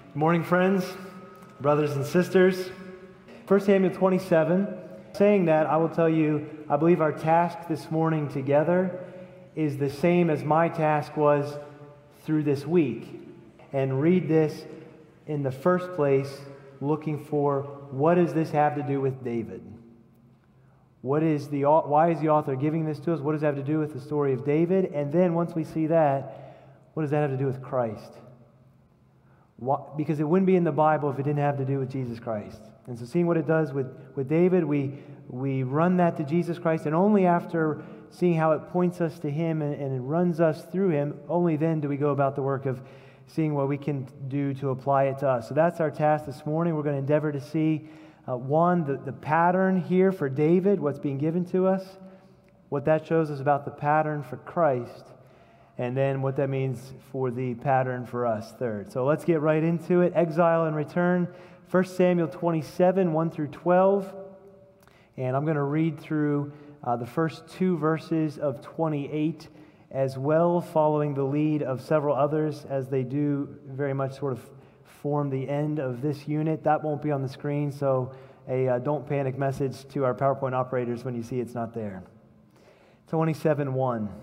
Good morning, friends, brothers and sisters. 1 Samuel 27. Saying that, I will tell you, I believe our task this morning together is the same as my task was through this week. And read this in the first place, looking for what does this have to do with David? Why is the author giving this to us? What does it have to do with the story of David? And then once we see that, what does that have to do with Christ? Because it wouldn't be in the Bible if it didn't have to do with Jesus Christ. And so seeing what it does with David, we run that to Jesus Christ, and only after seeing how it points us to Him and it runs us through Him, only then do we go about the work of seeing what we can do to apply it to us. So that's our task this morning. We're going to endeavor to see, the pattern here for David, what's being given to us, what that shows us about the pattern for Christ, and then what that means for the pattern for us, third. So let's get right into it. Exile and return, 1 Samuel 27, 1 through 12. And I'm going to read through the first two verses of 28 as well, following the lead of several others as they do very much sort of form the end of this unit. That won't be on the screen, so a don't panic message to our PowerPoint operators when you see it's not there. 27:1.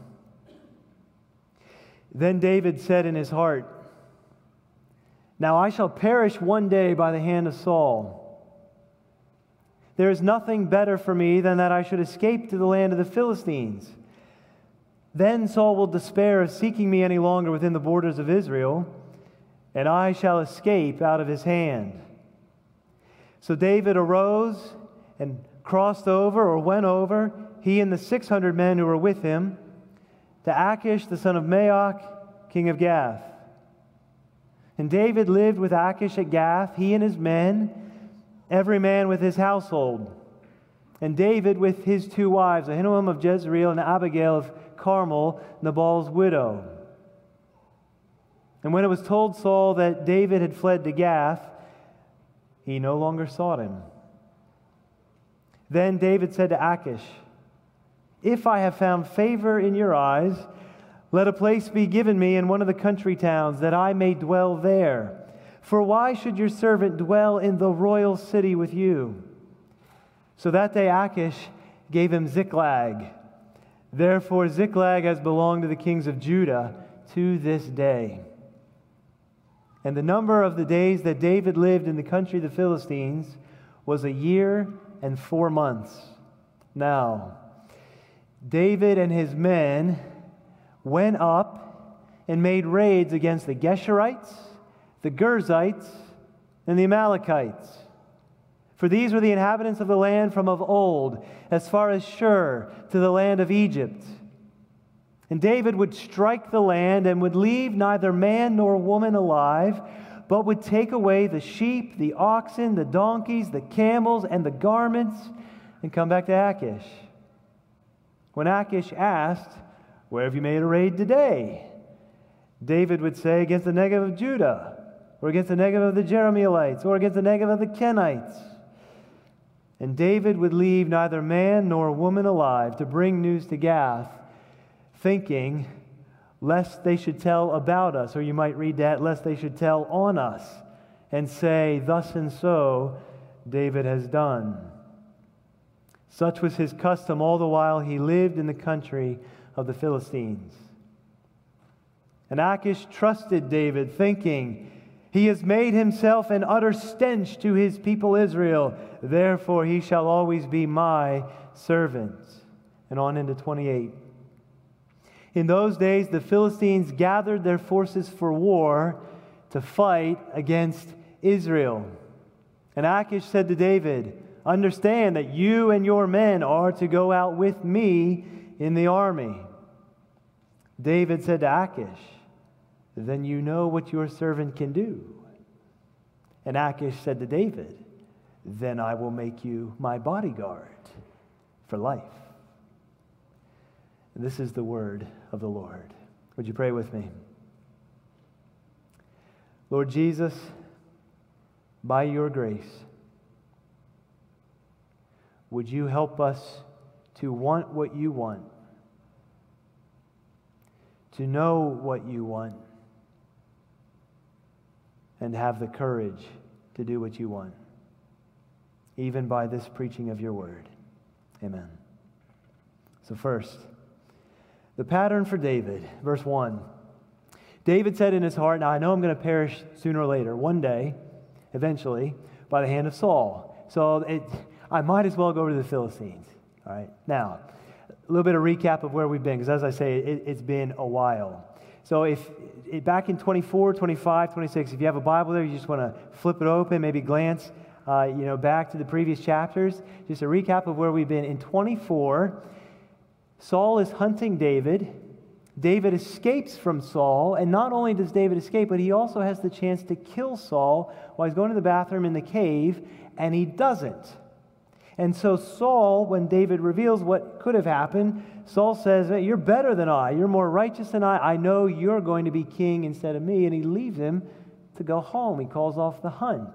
Then David said in his heart, "Now I shall perish one day by the hand of Saul. There is nothing better for me than that I should escape to the land of the Philistines. Then Saul will despair of seeking me any longer within the borders of Israel, and I shall escape out of his hand." So David arose and crossed over, or went over, he and the 600 men who were with him, to Achish the son of Maoch, king of Gath. And David lived with Achish at Gath, he and his men, every man with his household. And David with his two wives, Ahinoam of Jezreel and Abigail of Carmel, Nabal's widow. And when it was told Saul that David had fled to Gath, he no longer sought him. Then David said to Achish, "If I have found favor in your eyes, let a place be given me in one of the country towns, that I may dwell there. For why should your servant dwell in the royal city with you?" So that day Achish gave him Ziklag. Therefore Ziklag has belonged to the kings of Judah to this day. And the number of the days that David lived in the country of the Philistines was 1 year and 4 months. Now David and his men went up and made raids against the Geshurites, the Girzites, and the Amalekites. For these were the inhabitants of the land from of old, as far as Shur, to the land of Egypt. And David would strike the land and would leave neither man nor woman alive, but would take away the sheep, the oxen, the donkeys, the camels, and the garments, and come back to Achish. When Achish asked, "Where have you made a raid today?" David would say, "Against the Negev of Judah, or against the Negev of the Jerahmeelites, or against the Negev of the Kenites." And David would leave neither man nor woman alive to bring news to Gath, thinking, lest they should tell about us, or you might read that, lest they should tell on us, and say, "Thus and so David has done." Such was his custom all the while he lived in the country of the Philistines. And Achish trusted David, thinking, "He has made himself an utter stench to his people Israel. Therefore he shall always be my servant." And on into 28. In those days the Philistines gathered their forces for war to fight against Israel. And Achish said to David, "Understand that you and your men are to go out with me in the army." David said to Achish, "Then you know what your servant can do." And Achish said to David, "Then I will make you my bodyguard for life." And this is the word of the Lord. Would you pray with me? Lord Jesus, by your grace, would you help us to want what you want, to know what you want, and have the courage to do what you want, even by this preaching of your word. Amen. So first, the pattern for David, verse 1. David said in his heart, now I know I'm going to perish sooner or later, one day, eventually, by the hand of Saul. So I might as well go over to the Philistines. All right. Now, a little bit of recap of where we've been, because as I say, it's been a while. So back in 24, 25, 26, if you have a Bible there, you just want to flip it open, maybe glance back to the previous chapters. Just a recap of where we've been. In 24, Saul is hunting David. David escapes from Saul, and not only does David escape, but he also has the chance to kill Saul while he's going to the bathroom in the cave, and he doesn't. And so Saul, when David reveals what could have happened, Saul says, hey, you're better than I. You're more righteous than I. I know you're going to be king instead of me. And he leaves him to go home. He calls off the hunt.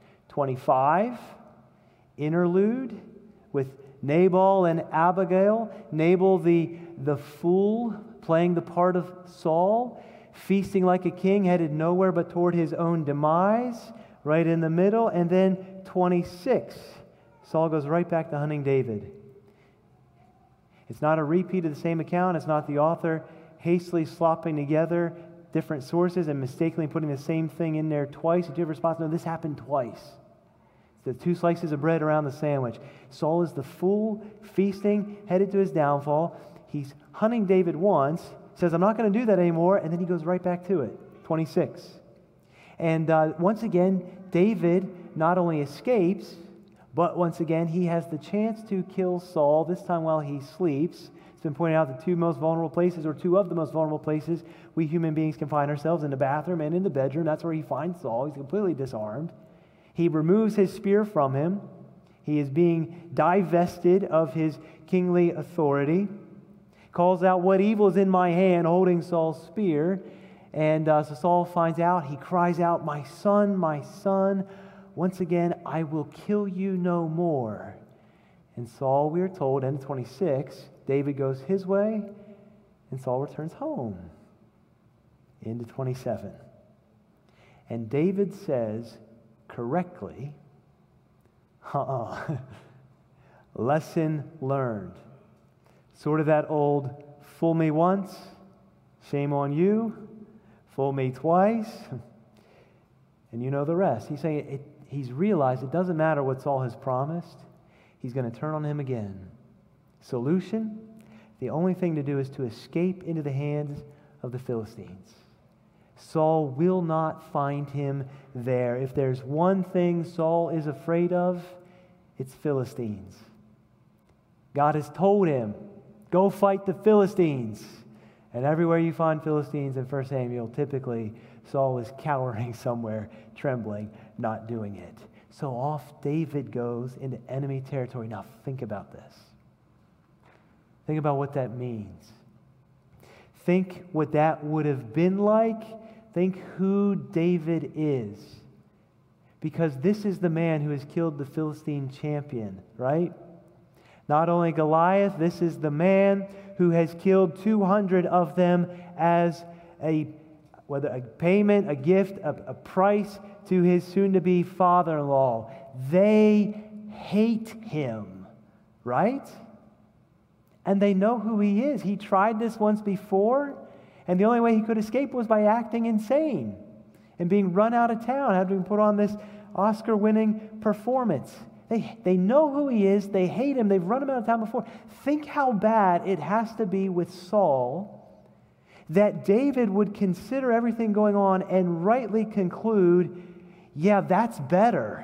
25, interlude with Nabal and Abigail. Nabal, the fool, playing the part of Saul, feasting like a king, headed nowhere but toward his own demise, right in the middle. And then 26, Saul goes right back to hunting David. It's not a repeat of the same account. It's not the author hastily slopping together different sources and mistakenly putting the same thing in there twice. Did you ever spot? No, this happened twice. It's the 2 slices of bread around the sandwich. Saul is the fool, feasting, headed to his downfall. He's hunting David once, says, I'm not going to do that anymore, and then he goes right back to it. 26. And once again, David not only escapes, but once again, he has the chance to kill Saul, this time while he sleeps. It's been pointed out the 2 most vulnerable places, or 2 of the most vulnerable places we human beings can find ourselves, in the bathroom and in the bedroom. That's where he finds Saul. He's completely disarmed. He removes his spear from him. He is being divested of his kingly authority. Calls out, what evil is in my hand, holding Saul's spear. And so Saul finds out. He cries out, my son, once again, I will kill you no more. And Saul, we are told, in 26, David goes his way, and Saul returns home. Into 27. And David says, correctly, lesson learned. Sort of that old, fool me once, shame on you, fool me twice, and you know the rest. He's saying he's realized it doesn't matter what Saul has promised. He's going to turn on him again. Solution? The only thing to do is to escape into the hands of the Philistines. Saul will not find him there. If there's one thing Saul is afraid of, it's Philistines. God has told him, go fight the Philistines. And everywhere you find Philistines in 1 Samuel, typically Saul is cowering somewhere, trembling, not doing it. So off David goes into enemy territory. Now think about this. Think about what that means. Think what that would have been like. Think who David is. Because this is the man who has killed the Philistine champion, right? Not only Goliath, this is the man who has killed 200 of them as whether a payment, a gift, a price to his soon-to-be father-in-law. They hate him, right? And they know who he is. He tried this once before, and the only way he could escape was by acting insane and being run out of town, having put on this Oscar-winning performance. They know who he is. They hate him. They've run him out of town before. Think how bad it has to be with Saul that David would consider everything going on and rightly conclude, yeah, that's better.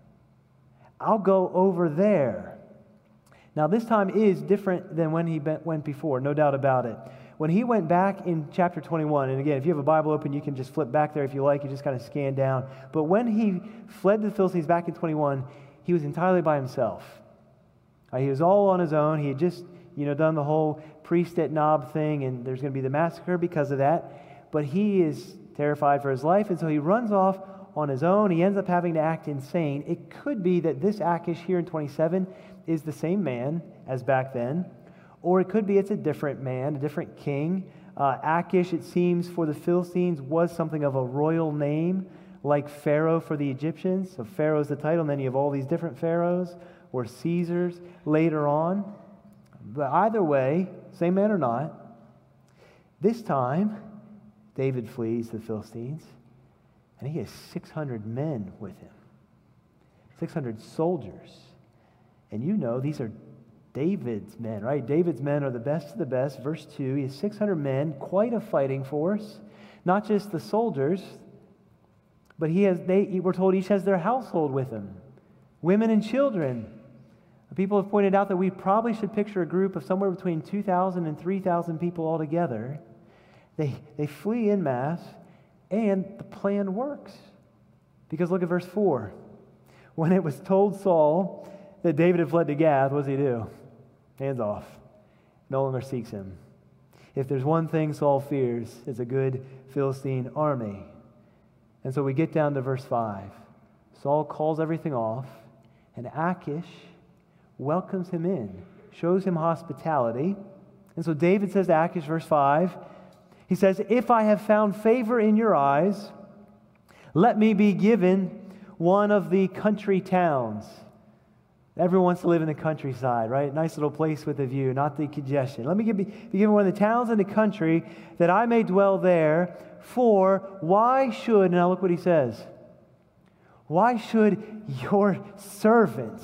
I'll go over there. Now, this time is different than when he went before, no doubt about it. When he went back in chapter 21, and again, if you have a Bible open, you can just flip back there if you like. You just kind of scan down. But when he fled the Philistines back in 21, he was entirely by himself. He was all on his own. He had just, done the whole priest at Nob thing, and there's going to be the massacre because of that. But he is terrified for his life, and so he runs off on his own. He ends up having to act insane. It could be that this Achish here in 27 is the same man as back then, or it could be it's a different man, a different king. Achish, it seems, for the Philistines was something of a royal name. like Pharaoh for the Egyptians. So Pharaoh is the title, and then you have all these different pharaohs or Caesars later on. But either way, same man or not, this time David flees the Philistines, and he has 600 men with him, 600 soldiers. And you know these are David's men, right? David's men are the best of the best. Verse 2, he has 600 men, quite a fighting force. Not just the soldiers, but we're told each has their household with him, women and children. People have pointed out that we probably should picture a group of somewhere between 2,000 and 3,000 people altogether. They flee en masse, and the plan works. Because look at verse 4. When it was told Saul that David had fled to Gath, what does he do? Hands off. No longer seeks him. If there's one thing Saul fears, it's a good Philistine army. And so we get down to verse 5. Saul calls everything off, and Achish welcomes him in, shows him hospitality. And so David says to Achish, verse 5, he says, "If I have found favor in your eyes, let me be given one of the country towns." Everyone wants to live in the countryside, right? Nice little place with a view, not the congestion. Let me be given one of the towns in the country that I may dwell there. For why should, now look what he says, why should your servants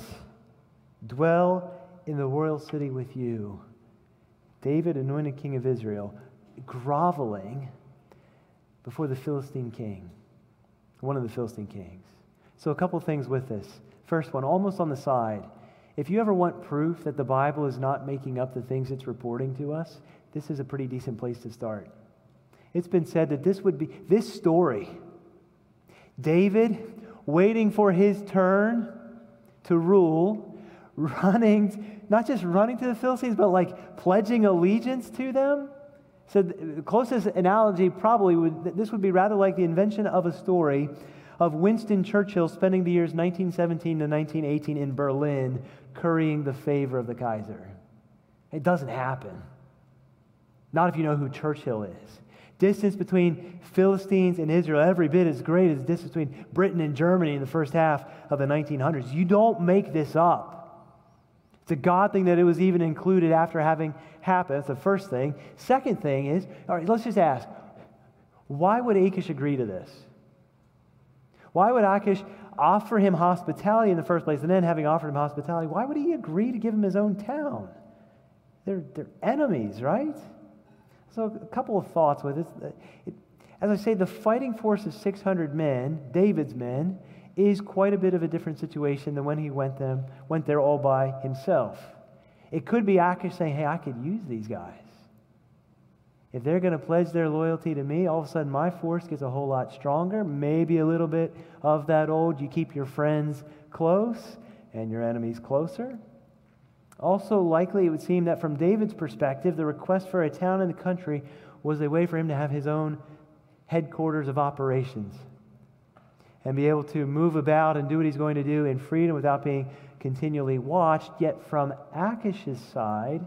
dwell in the royal city with you? David, anointed king of Israel, groveling before the Philistine king, one of the Philistine kings. So a couple things with this. First one, almost on the side. If you ever want proof that the Bible is not making up the things it's reporting to us, this is a pretty decent place to start. It's been said that this story, David waiting for his turn to rule, not just running to the Philistines, but like pledging allegiance to them. So the closest analogy probably would be rather like the invention of a story of Winston Churchill spending the years 1917 to 1918 in Berlin currying the favor of the Kaiser. It doesn't happen. Not if you know who Churchill is. Distance between Philistines and Israel every bit as great as distance between Britain and Germany in the first half of the 1900s. You don't make this up. It's a God thing that it was even included after having happened. That's the first thing. Second thing is, all right, let's just ask, why would Achish agree to this? Why would Achish offer him hospitality in the first place, and then having offered him hospitality, why would he agree to give him his own town? They're enemies, right? So a couple of thoughts with it. As I say, the fighting force of 600 men, David's men, is quite a bit of a different situation than when he went there all by himself. It could be Achish saying, hey, I could use these guys. If they're going to pledge their loyalty to me, all of a sudden my force gets a whole lot stronger. Maybe a little bit of that old, you keep your friends close and your enemies closer. Also, likely it would seem that from David's perspective, the request for a town in the country was a way for him to have his own headquarters of operations and be able to move about and do what he's going to do in freedom without being continually watched. Yet from Achish's side,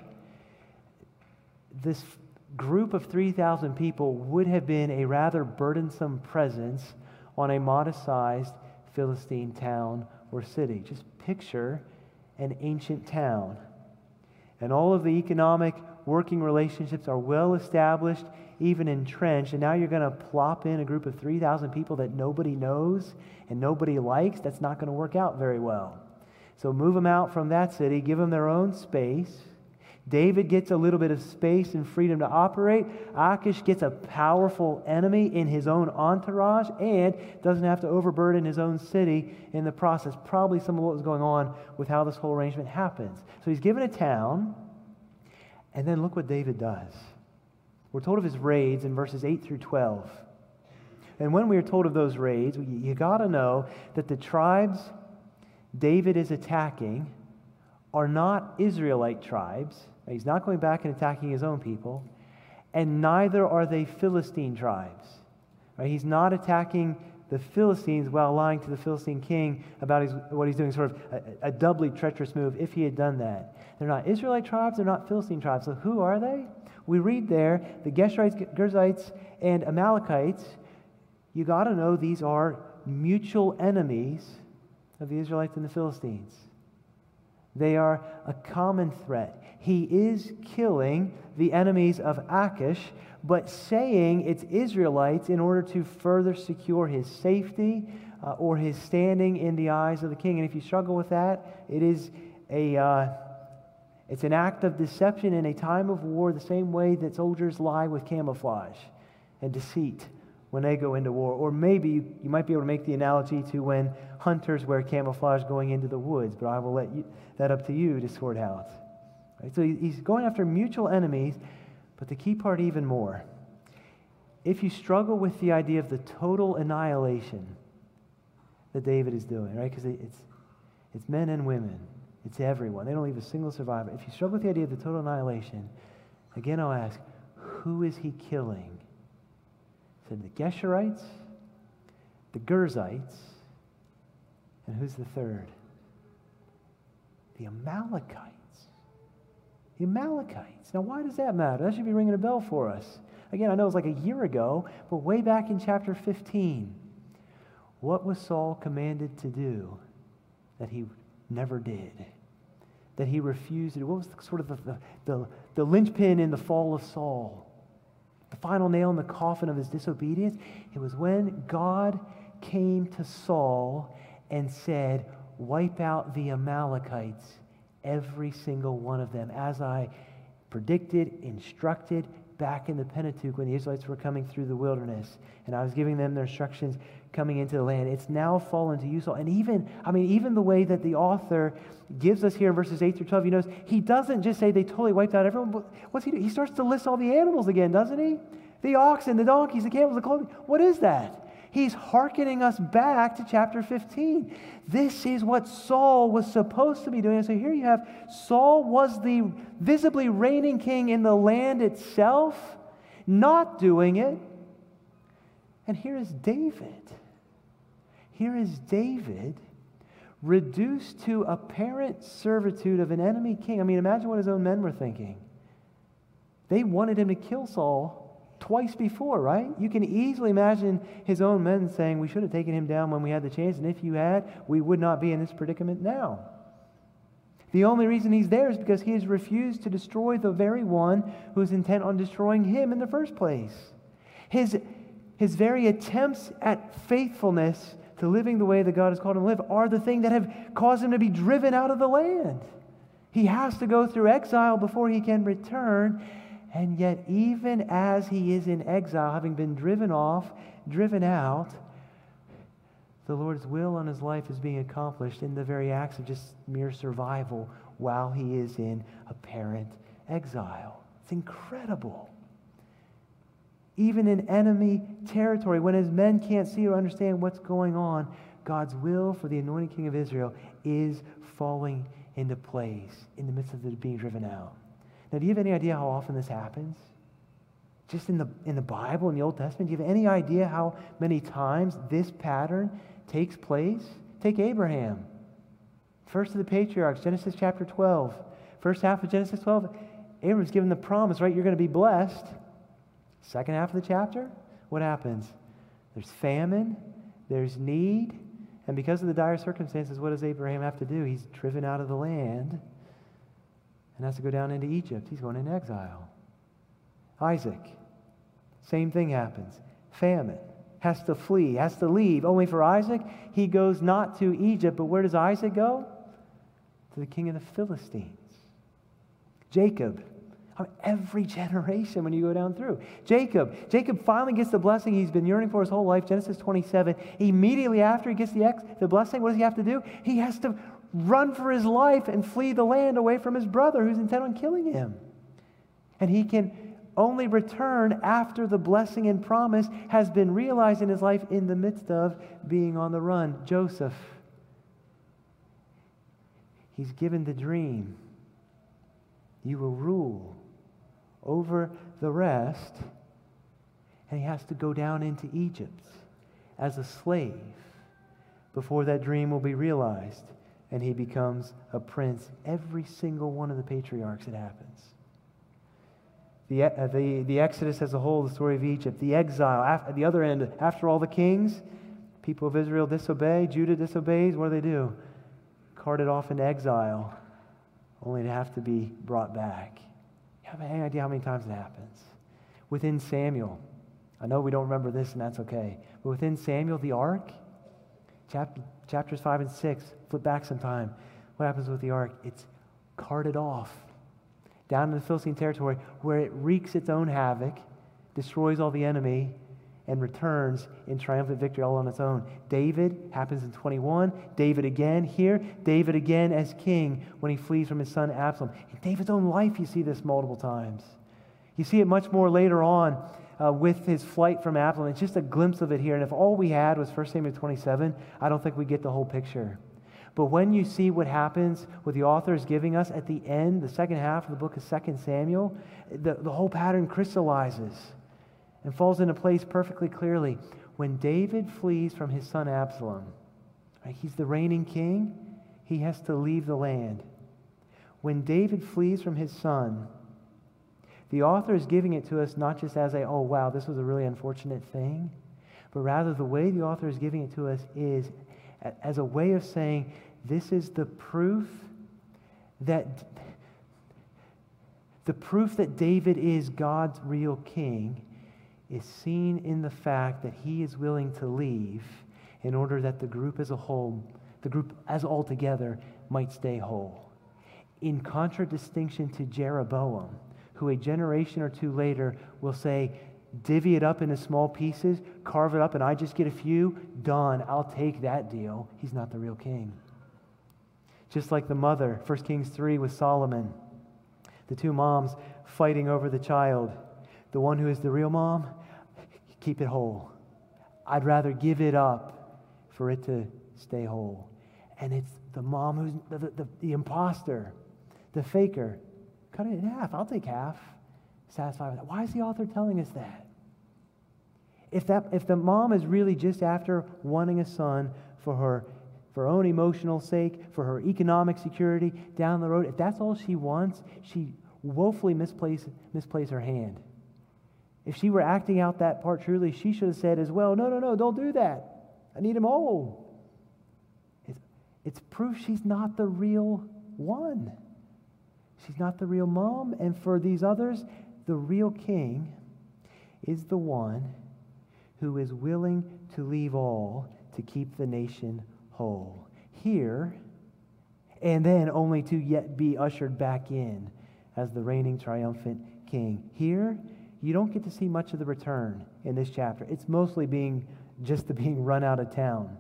this group of 3,000 people would have been a rather burdensome presence on a modest-sized Philistine town or city. Just picture an ancient town. And all of the economic working relationships are well established, even entrenched, and now you're going to plop in a group of 3,000 people that nobody knows and nobody likes. That's not going to work out very well. So move them out from that city, give them their own space. David gets a little bit of space and freedom to operate. Achish gets a powerful enemy in his own entourage and doesn't have to overburden his own city in the process. Probably some of what was going on with how this whole arrangement happens. So he's given a town, and then look what David does. We're told of his raids in verses 8 through 12. And when we are told of those raids, you got to know that the tribes David is attacking are not Israelite tribes. He's not going back and attacking his own people, and neither are they Philistine tribes. Right? He's not attacking the Philistines while lying to the Philistine king about what he's doing, sort of a doubly treacherous move if he had done that. They're not Israelite tribes, they're not Philistine tribes. So who are they? We read there, the Geshurites, Girzites, and Amalekites. You got to know these are mutual enemies of the Israelites and the Philistines. They are a common threat. He is killing the enemies of Achish, but saying it's Israelites in order to further secure his safety or his standing in the eyes of the king. And if you struggle with that, it's an act of deception in a time of war, the same way that soldiers lie with camouflage and deceit when they go into war. Or maybe you might be able to make the analogy to when hunters wear camouflage going into the woods, but I will let that up to you to sort out. Right? So he's going after mutual enemies, but the key part even more. If you struggle with the idea of the total annihilation that David is doing, right? Because it's men and women. It's everyone. They don't leave a single survivor. If you struggle with the idea of the total annihilation, again I'll ask, who is he killing? Said the Geshurites, the Girzites, and who's the third? The Amalekites. The Amalekites. Now, why does that matter? That should be ringing a bell for us. Again, I know it was like a year ago, but way back in chapter 15, what was Saul commanded to do that he never did? That he refused to do? What was sort of the linchpin in the fall of Saul? The final nail in the coffin of his disobedience? It was when God came to Saul and said, wipe out the Amalekites, every single one of them, as I predicted, instructed back in the Pentateuch when the Israelites were coming through the wilderness. And I was giving them their instructions coming into the land. It's now fallen to you, Saul. And even the way that the author gives us here in verses 8 through 12, you notice he doesn't just say they totally wiped out everyone. What's he do? He starts to list all the animals again, doesn't he? The oxen, the donkeys, the camels, the clothing. What is that? He's hearkening us back to chapter 15. This is what Saul was supposed to be doing. So here you have Saul was the visibly reigning king in the land itself, not doing it. And here is David. Here is David reduced to apparent servitude of an enemy king. I mean, imagine what his own men were thinking. They wanted him to kill Saul twice before, right? You can easily imagine his own men saying, we should have taken him down when we had the chance, and if you had, we would not be in this predicament now. The only reason he's there is because he has refused to destroy the very one who is intent on destroying him in the first place. His very attempts at faithfulness to living the way that God has called him to live are the thing that have caused him to be driven out of the land. He has to go through exile before he can return. And yet, even as he is in exile, having been driven out, the Lord's will on his life is being accomplished in the very acts of just mere survival while he is in apparent exile. It's incredible. Even in enemy territory, when his men can't see or understand what's going on, God's will for the anointed king of Israel is falling into place in the midst of it being driven out. Now, do you have any idea how often this happens? Just in the Bible, in the Old Testament, do you have any idea how many times this pattern takes place? Take Abraham. First of the patriarchs, Genesis chapter 12. First half of Genesis 12, Abraham's given the promise, right? You're going to be blessed. Second half of the chapter, what happens? There's famine, there's need, and because of the dire circumstances, what does Abraham have to do? He's driven out of the land and has to go down into Egypt. He's going into exile. Isaac, same thing happens. Famine, has to flee, has to leave. Only for Isaac, he goes not to Egypt, but where does Isaac go? To the king of the Philistines. Jacob, every generation when you go down through. Jacob finally gets the blessing he's been yearning for his whole life, Genesis 27. Immediately after he gets the blessing, what does he have to do? He has to run for his life and flee the land away from his brother who's intent on killing him. And he can only return after the blessing and promise has been realized in his life in the midst of being on the run. Joseph, he's given the dream. You will rule over the rest. And he has to go down into Egypt as a slave before that dream will be realized. And he becomes a prince. Every single one of the patriarchs, it happens. The Exodus as a whole, the story of Egypt, the exile, at the other end, after all the kings, People of Israel disobey, Judah disobeys. What do? Carted off into exile, only to have to be brought back. You have any idea how many times it happens? Within Samuel, I know we don't remember this, and that's okay, but within Samuel, the ark, chapters 5 and 6, flip back some time. What happens with the ark? It's carted off down to the Philistine territory where it wreaks its own havoc, destroys all the enemy, and returns in triumphant victory all on its own. David happens in 21. David again here. David again as king when he flees from his son Absalom. In David's own life, you see this multiple times. You see it much more later on with his flight from Absalom. It's just a glimpse of it here. And if all we had was 1 Samuel 27, I don't think we get the whole picture. But when you see what happens, what the author is giving us at the end, the second half of the book of 2 Samuel, the whole pattern crystallizes and falls into place perfectly clearly. When David flees from his son Absalom, right, he's the reigning king, he has to leave the land. When David flees from his son, the author is giving it to us not just as oh wow, this was a really unfortunate thing, but rather the way the author is giving it to us is as a way of saying, this is the proof that David is God's real king is seen in the fact that he is willing to leave in order that the group as a whole, the group as all together, might stay whole. In contradistinction to Jeroboam, who a generation or two later will say, divvy it up into small pieces, carve it up, and I just get a few, done, I'll take that deal. He's not the real king. Just like the mother, 1 Kings 3 with Solomon, the two moms fighting over the child. The one who is the real mom, keep it whole. I'd rather give it up for it to stay whole. And it's the mom who's the imposter, the faker. Cut it in half. I'll take half. Satisfied with that. Why is the author telling us that? If the mom is really just after wanting a son for her own emotional sake, for her economic security down the road, if that's all she wants, she woefully misplaces her hand. If she were acting out that part truly, she should have said as well, no, don't do that. I need him whole. It's proof she's not the real one. She's not the real mom. And for these others, the real king is the one who is willing to leave all to keep the nation whole. Here, and then only to yet be ushered back in as the reigning triumphant king. Here, you don't get to see much of the return in this chapter. It's mostly being run out of town.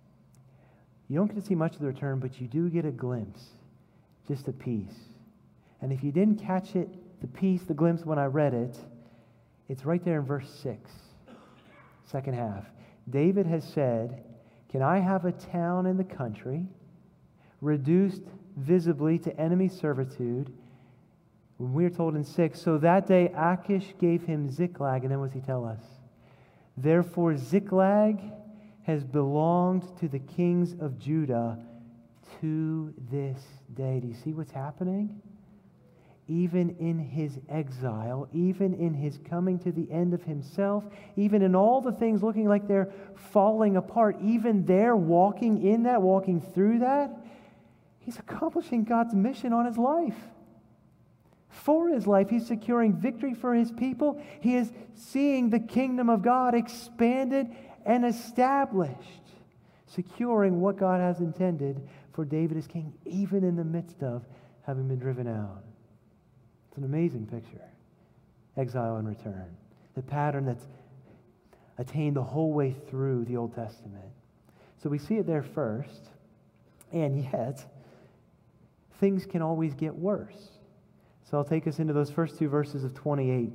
You don't get to see much of the return, but you do get a glimpse, just a piece. And if you didn't catch it, the glimpse when I read it, it's right there in verse 6, second half. David has said, can I have a town in the country, reduced visibly to enemy servitude? When we are told in 6, so that day Achish gave him Ziklag, and then what does he tell us? Therefore Ziklag has belonged to the kings of Judah to this day. Do you see what's happening? Even in his exile, even in his coming to the end of himself, even in all the things looking like they're falling apart, even there walking through that, he's accomplishing God's mission on his life. For his life, he's securing victory for his people. He is seeing the kingdom of God expanded and established, securing what God has intended for David as king, even in the midst of having been driven out. It's an amazing picture. Exile and return. The pattern that's attained the whole way through the Old Testament. So we see it there first, and yet things can always get worse. So I'll take us into those first two verses of 28.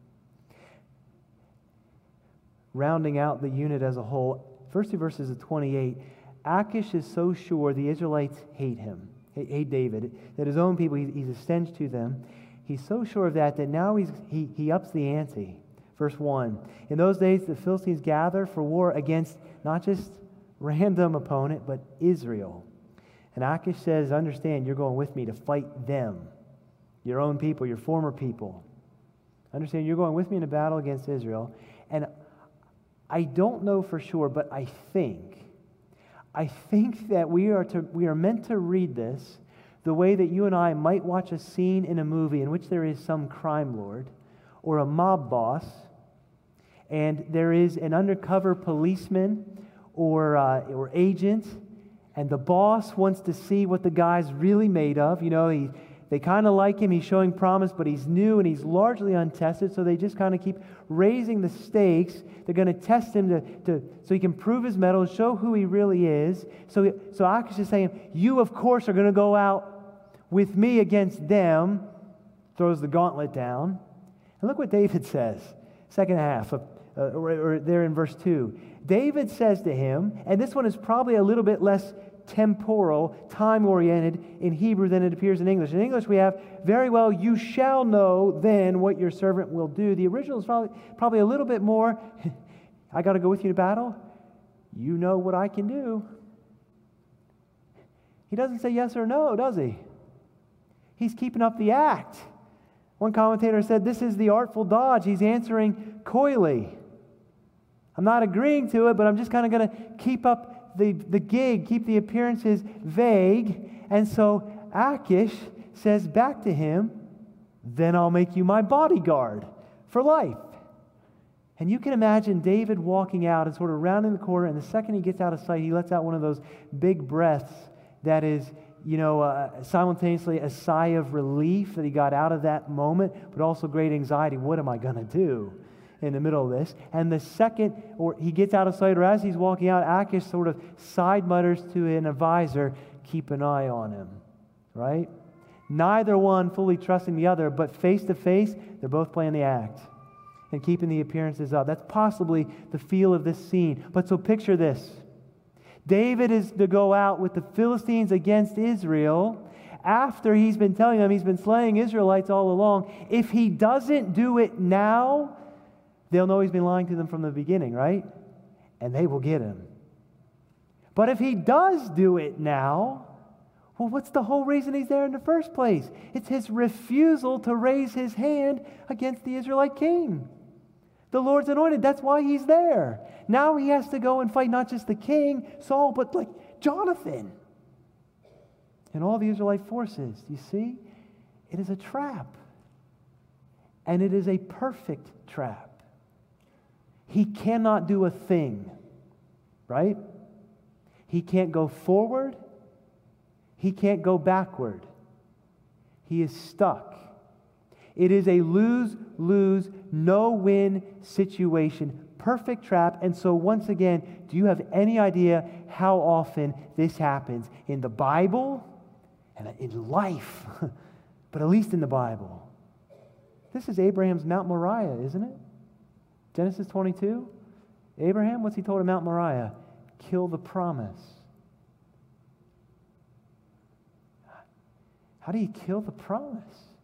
Rounding out the unit as a whole, first two verses of 28, Achish is so sure the Israelites hate him, hate David, that his own people, he's a stench to them. He's so sure of that now he ups the ante. Verse 1, in those days the Philistines gather for war against not just random opponent, but Israel. And Achish says, understand, you're going with me to fight them. Your own people, your former people. Understand, you're going with me in a battle against Israel, and I don't know for sure, but I think that we are meant to read this the way that you and I might watch a scene in a movie in which there is some crime lord or a mob boss, and there is an undercover policeman or agent, and the boss wants to see what the guy's really made of. They kind of like him, he's showing promise, but he's new and he's largely untested, so they just kind of keep raising the stakes. They're going to test him so he can prove his mettle, show who he really is. So Achish is saying, you, of course, are going to go out with me against them, throws the gauntlet down. And look what David says, second half, or there in verse 2. David says to him, and this one is probably a little bit less temporal, time-oriented in Hebrew than it appears in English. In English we have, very well, you shall know then what your servant will do. The original is probably a little bit more, I got to go with you to battle. You know what I can do. He doesn't say yes or no, does he? He's keeping up the act. One commentator said, this is the artful dodge. He's answering coyly. I'm not agreeing to it, but I'm just kind of going to keep up the gig, keep the appearances vague. And so Achish says back to him, then I'll make you my bodyguard for life. And you can imagine David walking out and sort of rounding the corner, and the second he gets out of sight, he lets out one of those big breaths that is, simultaneously a sigh of relief that he got out of that moment, but also great anxiety. What am I going to do in the middle of this? And the second he gets out of sight, or as he's walking out, Achish sort of side mutters to an advisor, keep an eye on him, right? Neither one fully trusting the other, but face to face, they're both playing the act and keeping the appearances up. That's possibly the feel of this scene. But so picture this. David is to go out with the Philistines against Israel after he's been telling them he's been slaying Israelites all along. If he doesn't do it now, they'll know he's been lying to them from the beginning, right? And they will get him. But if he does do it now, well, what's the whole reason he's there in the first place? It's his refusal to raise his hand against the Israelite king. The Lord's anointed, that's why he's there. Now he has to go and fight not just the king, Saul, but like Jonathan and all the Israelite forces. You see? It is a trap. And it is a perfect trap. He cannot do a thing, right? He can't go forward. He can't go backward. He is stuck. It is a lose-lose, no-win situation. Perfect trap. And so once again, do you have any idea how often this happens in the Bible and in life? But at least in the Bible. This is Abraham's Mount Moriah, isn't it? Genesis 22. Abraham, what's he told at Mount Moriah? Kill the promise. How do you kill the promise?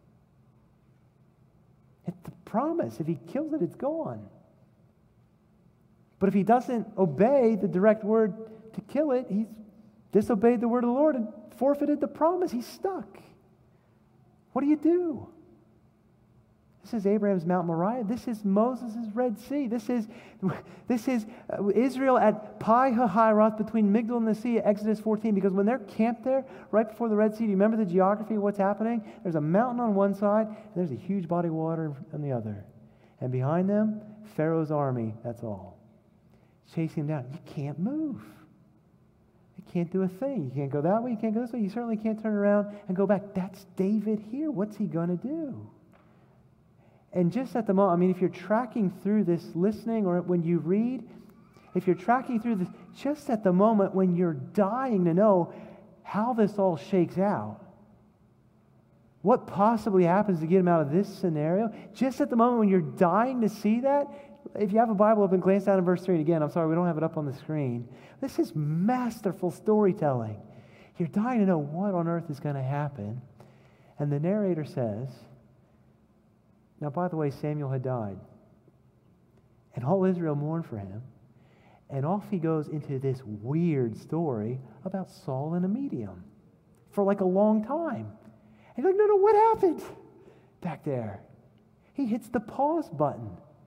It's the promise. If he kills it, it's gone. But if he doesn't obey the direct word to kill it, he's disobeyed the word of the Lord and forfeited the promise. He's stuck. What do you do? This is Abraham's Mount Moriah. This is Moses' Red Sea. This is Israel at Pi-hahiroth between Migdol and the sea, Exodus 14. Because when they're camped there, right before the Red Sea, do you remember the geography of what's happening? There's a mountain on one side, and there's a huge body of water on the other. And behind them, Pharaoh's army, that's all. Chasing him down. You can't move. You can't do a thing. You can't go that way, you can't go this way. You certainly can't turn around and go back. That's David here. What's he going to do? And just at the moment, I mean, if you're tracking through this listening or when you read, if you're tracking through this, just at the moment when you're dying to know how this all shakes out, what possibly happens to get him out of this scenario, just at the moment when you're dying to see that, if you have a Bible open, glance down in verse 3. And again, I'm sorry, we don't have it up on the screen. This is masterful storytelling. You're dying to know what on earth is going to happen. And the narrator says, now, by the way, Samuel had died. And all Israel mourned for him. And off he goes into this weird story about Saul and a medium for like a long time. And you're like, no, what happened back there? He hits the pause button.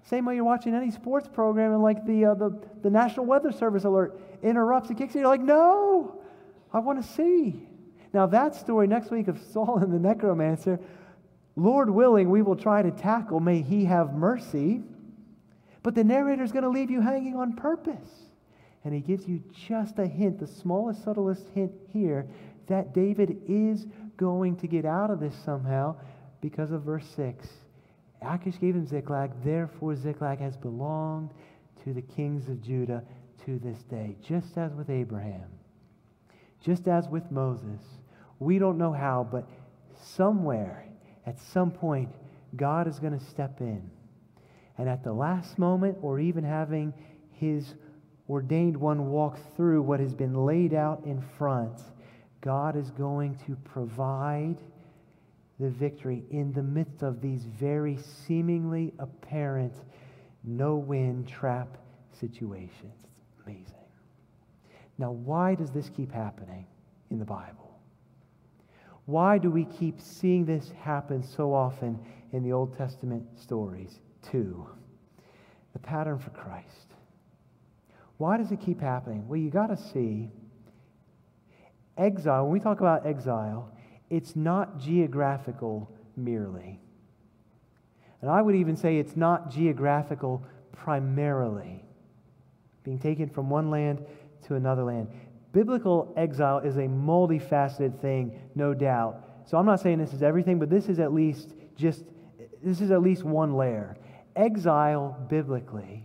Same way you're watching any sports program and like the National Weather Service alert interrupts, it kicks in. You're like, no, I want to see. Now that story next week of Saul and the necromancer, Lord willing, we will try to tackle. May he have mercy. But the narrator's going to leave you hanging on purpose. And he gives you just a hint, the smallest, subtlest hint here, that David is going to get out of this somehow because of verse 6. Achish gave him Ziklag, therefore Ziklag has belonged to the kings of Judah to this day. Just as with Abraham, just as with Moses. We don't know how, but somewhere, at some point, God is going to step in. And at the last moment, or even having his ordained one walk through what has been laid out in front, God is going to provide the victory in the midst of these very seemingly apparent no-win trap situations. It's amazing. Now, why does this keep happening in the Bible? Why do we keep seeing this happen so often in the Old Testament stories? 2, the pattern for Christ. Why does it keep happening? Well, you got to see exile. When we talk about exile, it's not geographical merely. And I would even say it's not geographical primarily, being taken from one land to another land. Biblical exile is a multifaceted thing, no doubt. So I'm not saying this is everything, but this is at least one layer. Exile biblically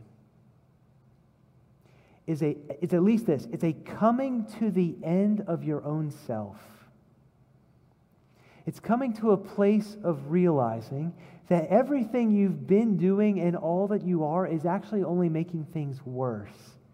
it's at least this. It's a coming to the end of your own self. It's coming to a place of realizing that everything you've been doing and all that you are is actually only making things worse,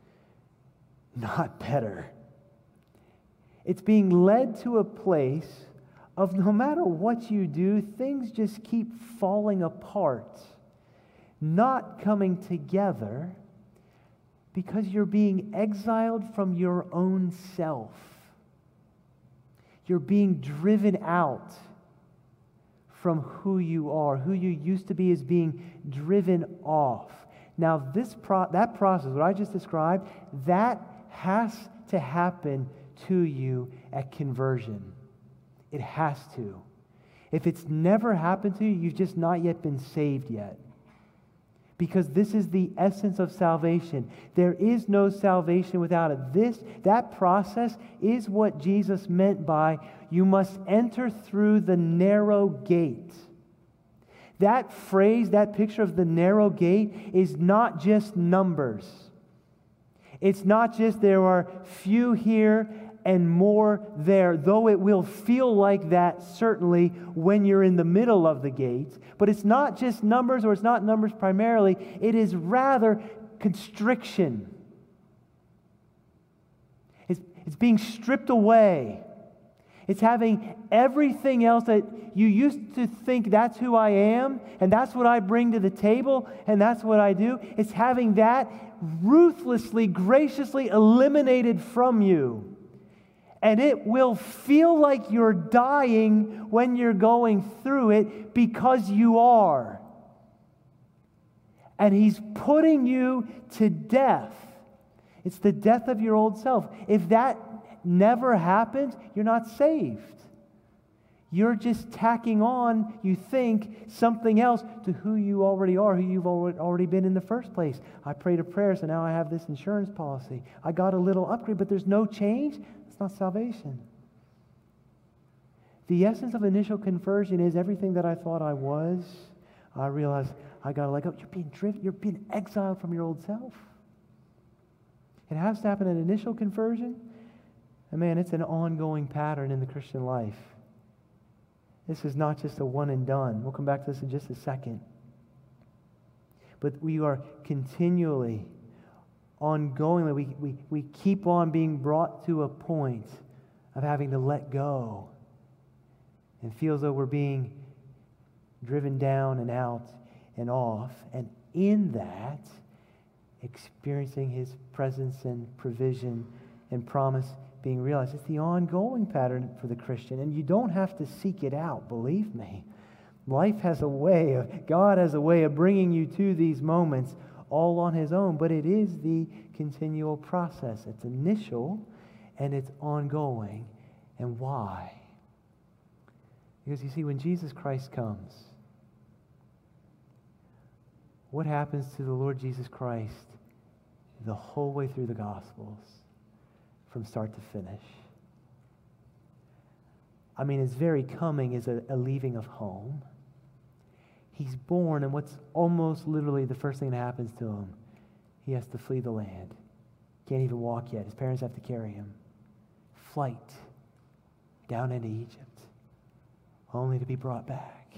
not better. It's being led to a place of no matter what you do, things just keep falling apart, not coming together because you're being exiled from your own self. You're being driven out from who you are. Who you used to be is being driven off. Now, that process, what I just described, that has to happen to you at conversion. It has to. If it's never happened to you, you've just not yet been saved yet. Because this is the essence of salvation. There is no salvation without it. That process is what Jesus meant by you must enter through the narrow gate. That phrase, that picture of the narrow gate is not just numbers. It's not just there are few here and more there, though it will feel like that certainly when you're in the middle of the gate. But it's not just numbers, or it's not numbers primarily. It is rather constriction. It's being stripped away. It's having everything else that you used to think that's who I am, and that's what I bring to the table, and that's what I do. It's having that ruthlessly, graciously eliminated from you. And it will feel like you're dying when you're going through it, because you are. And He's putting you to death. It's the death of your old self. If that never happens, you're not saved. You're just tacking on, you think, something else to who you already are, who you've already been in the first place. I prayed a prayer, so now I have this insurance policy. I got a little upgrade, but there's no change. It's not salvation. The essence of initial conversion is everything that I thought I was, I realized I got to let go. You're being driven, you're being exiled from your old self. It has to happen at initial conversion. And man, it's an ongoing pattern in the Christian life. This is not just a one and done. We'll come back to this in just a second. But we are continually, ongoingly, we keep on being brought to a point of having to let go and feel as though we're being driven down and out and off. And in that, experiencing His presence and provision and promise being realized. It's the ongoing pattern for the Christian, and you don't have to seek it out, believe me. God has a way of bringing you to these moments all on His own, but it is the continual process. It's initial and it's ongoing. And why? Because you see, when Jesus Christ comes, what happens to the Lord Jesus Christ the whole way through the Gospels, from start to finish? I mean, His very coming is a leaving of home. He's born, and what's almost literally the first thing that happens to Him, He has to flee the land. Can't even walk yet. His parents have to carry Him. Flight down into Egypt, only to be brought back.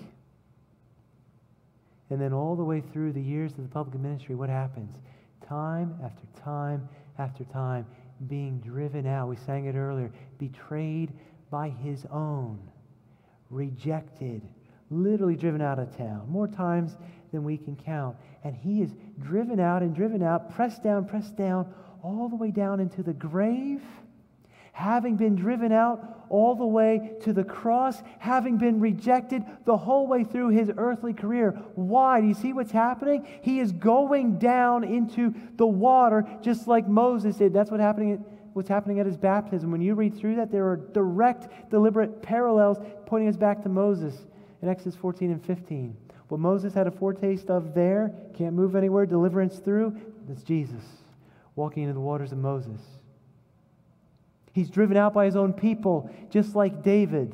And then all the way through the years of the public ministry, what happens? Time after time after time, being driven out. We sang it earlier. Betrayed by His own. Rejected. Literally driven out of town. More times than we can count. And He is driven out, pressed down, all the way down into the grave. Having been driven out all the way to the cross, having been rejected the whole way through His earthly career. Why? Do you see what's happening? He is going down into the water just like Moses did. That's what's happening at His baptism. When you read through that, there are direct, deliberate parallels pointing us back to Moses in Exodus 14 and 15. What Moses had a foretaste of there, can't move anywhere, deliverance through, that's Jesus walking into the waters of Moses. He's driven out by His own people, just like David.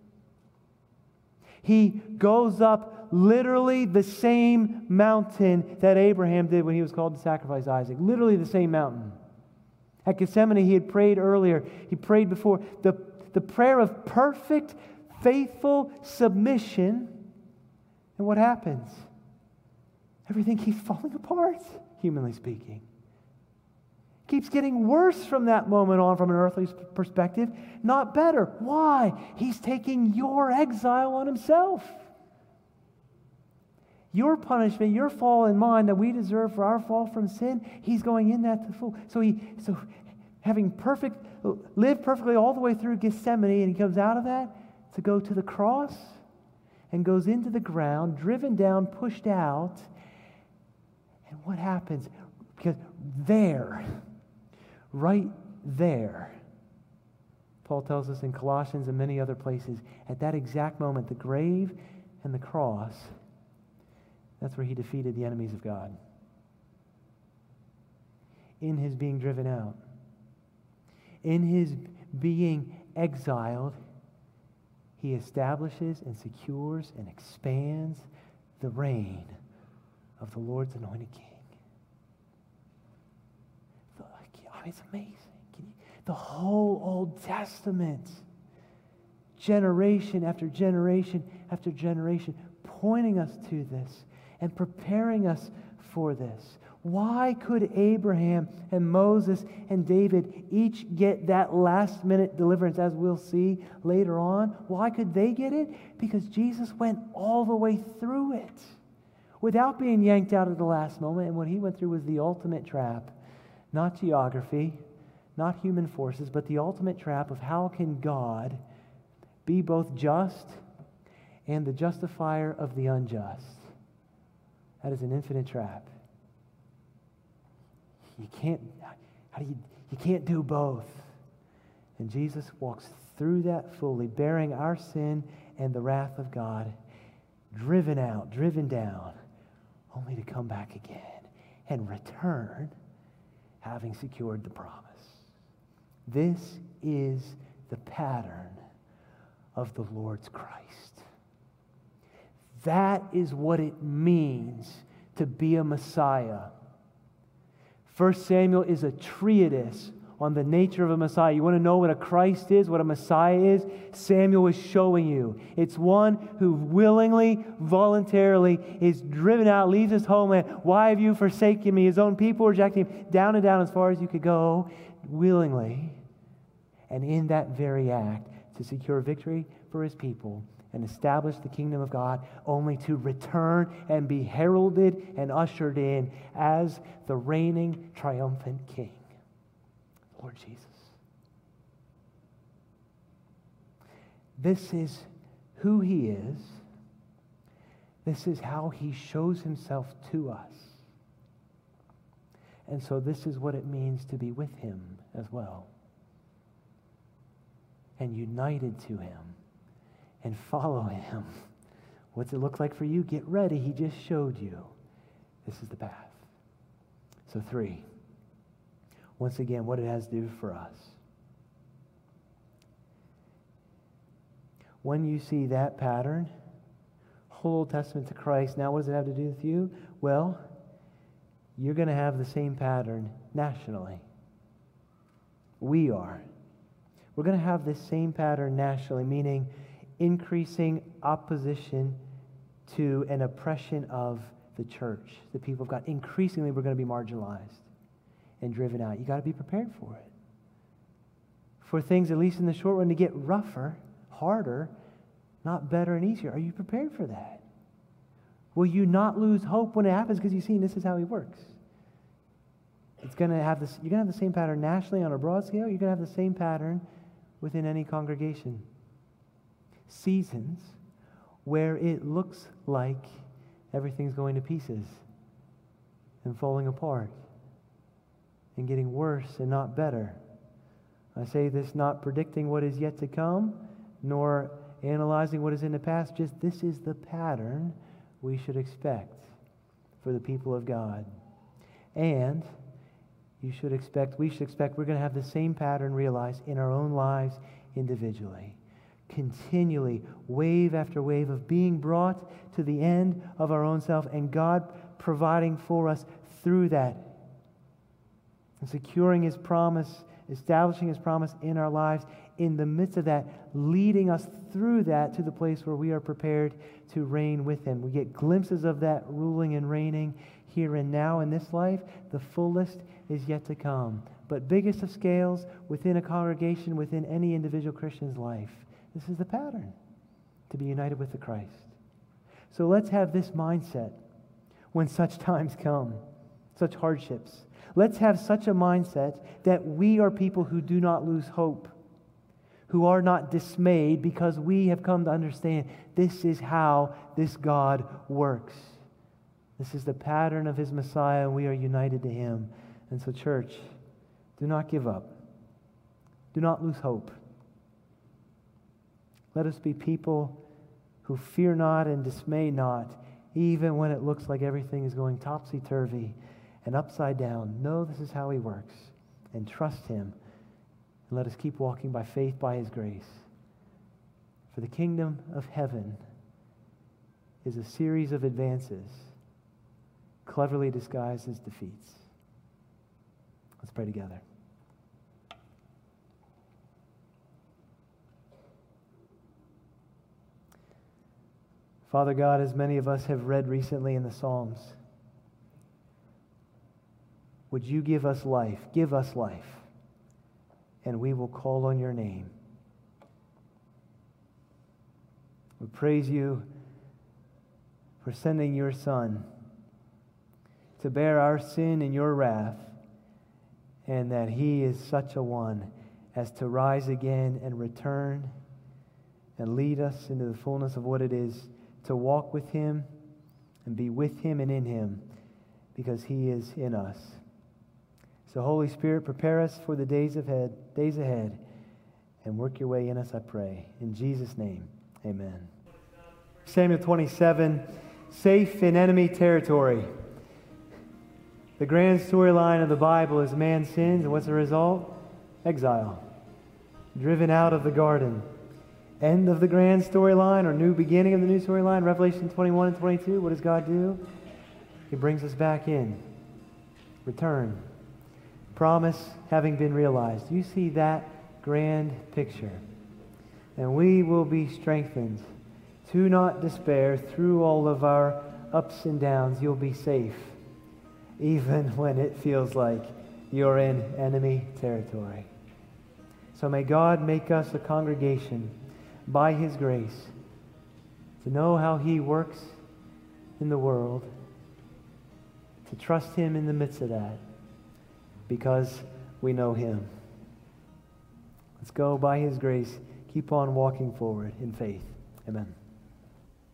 He goes up literally the same mountain that Abraham did when he was called to sacrifice Isaac. Literally the same mountain. At Gethsemane, he had prayed earlier. He prayed before the prayer of perfect, faithful submission. And what happens? Everything keeps falling apart, humanly speaking. Keeps getting worse from that moment on from an earthly perspective, not better. Why? He's taking your exile on Himself. Your punishment, your fall and mine that we deserve for our fall from sin, He's going in that to full. So having lived perfectly all the way through Gethsemane, and He comes out of that to go to the cross and goes into the ground, driven down, pushed out. And what happens? Because right there, Paul tells us in Colossians and many other places, at that exact moment, the grave and the cross, that's where He defeated the enemies of God. In His being driven out, in His being exiled, He establishes and secures and expands the reign of the Lord's anointed King. It's amazing. The whole Old Testament, generation after generation after generation, pointing us to this and preparing us for this. Why could Abraham and Moses and David each get that last-minute deliverance, as we'll see later on? Why could they get it? Because Jesus went all the way through it without being yanked out at the last moment. And what He went through was the ultimate trap. Not geography, not human forces, but the ultimate trap of how can God be both just and the justifier of the unjust. That is an infinite trap. You can't do both. And Jesus walks through that fully, bearing our sin and the wrath of God, driven out, driven down, only to come back again and return, having secured the promise. This is the pattern of the Lord's Christ. That is what it means to be a Messiah. 1 Samuel is a treatise on the nature of a Messiah. You want to know what a Christ is, what a Messiah is? Samuel is showing you. It's one who willingly, voluntarily is driven out, leaves his homeland. Why have you forsaken me? His own people rejecting him. Down and down as far as you could go, willingly. And in that very act, to secure victory for His people and establish the kingdom of God, only to return and be heralded and ushered in as the reigning, triumphant King, Lord Jesus. This is who He is. This is how he shows himself to us. And so this is what it means to be with him as well. And united to him. And follow him. What's it look like for you? Get ready. He just showed you. This is the path. So 3. Once again, what it has to do for us. When you see that pattern, whole Old Testament to Christ, now what does it have to do with you? Well, you're going to have the same pattern nationally. We are. We're going to have this same pattern nationally, meaning increasing opposition to an oppression of the church, the people of God. Increasingly, we're going to be marginalized and driven out. You got to be prepared for it. For things, at least in the short run, to get rougher, harder, not better and easier. Are you prepared for that? Will you not lose hope when it happens because you see this is how he works? It's going to have this. You're going to have the same pattern nationally on a broad scale. You're going to have the same pattern within any congregation. Seasons where it looks like everything's going to pieces and falling apart and getting worse and not better. I say this not predicting what is yet to come, nor analyzing what is in the past. Just this is the pattern we should expect for the people of God. And we should expect we're going to have the same pattern realized in our own lives individually. Continually, wave after wave of being brought to the end of our own self and God providing for us through that and securing his promise, establishing his promise in our lives, in the midst of that, leading us through that to the place where we are prepared to reign with him. We get glimpses of that ruling and reigning here and now in this life. The fullest is yet to come. But biggest of scales within a congregation, within any individual Christian's life, this is the pattern, to be united with the Christ. So let's have this mindset when such times come, such hardships. Let's have such a mindset that we are people who do not lose hope, who are not dismayed, because we have come to understand this is how this God works. This is the pattern of his Messiah, and we are united to him. And so, church, do not give up. Do not lose hope. Let us be people who fear not and dismay not, even when it looks like everything is going topsy-turvy and upside down. Know this is how he works, and trust him. And let us keep walking by faith, by his grace. For the kingdom of heaven is a series of advances, cleverly disguised as defeats. Let's pray together. Father God, as many of us have read recently in the Psalms, would you give us life, and we will call on your name. We praise you for sending your Son to bear our sin and your wrath, and that he is such a one as to rise again and return and lead us into the fullness of what it is to walk with him and be with him and in him, because he is in us. So Holy Spirit, prepare us for the days ahead, and work your way in us, I pray. In Jesus' name, amen. Samuel 27, safe in enemy territory. The grand storyline of the Bible is man sins, and what's the result? Exile. Driven out of the garden. End of the grand storyline, or new beginning of the new storyline, Revelation 21 and 22. What does God do? He brings us back in. Return. Promise having been realized. You see that grand picture. And we will be strengthened to not despair through all of our ups and downs. You'll be safe, even when it feels like you're in enemy territory. So may God make us a congregation by his grace to know how he works in the world, to trust him in the midst of that, because we know him. Let's go by his grace, keep on walking forward in faith. Amen.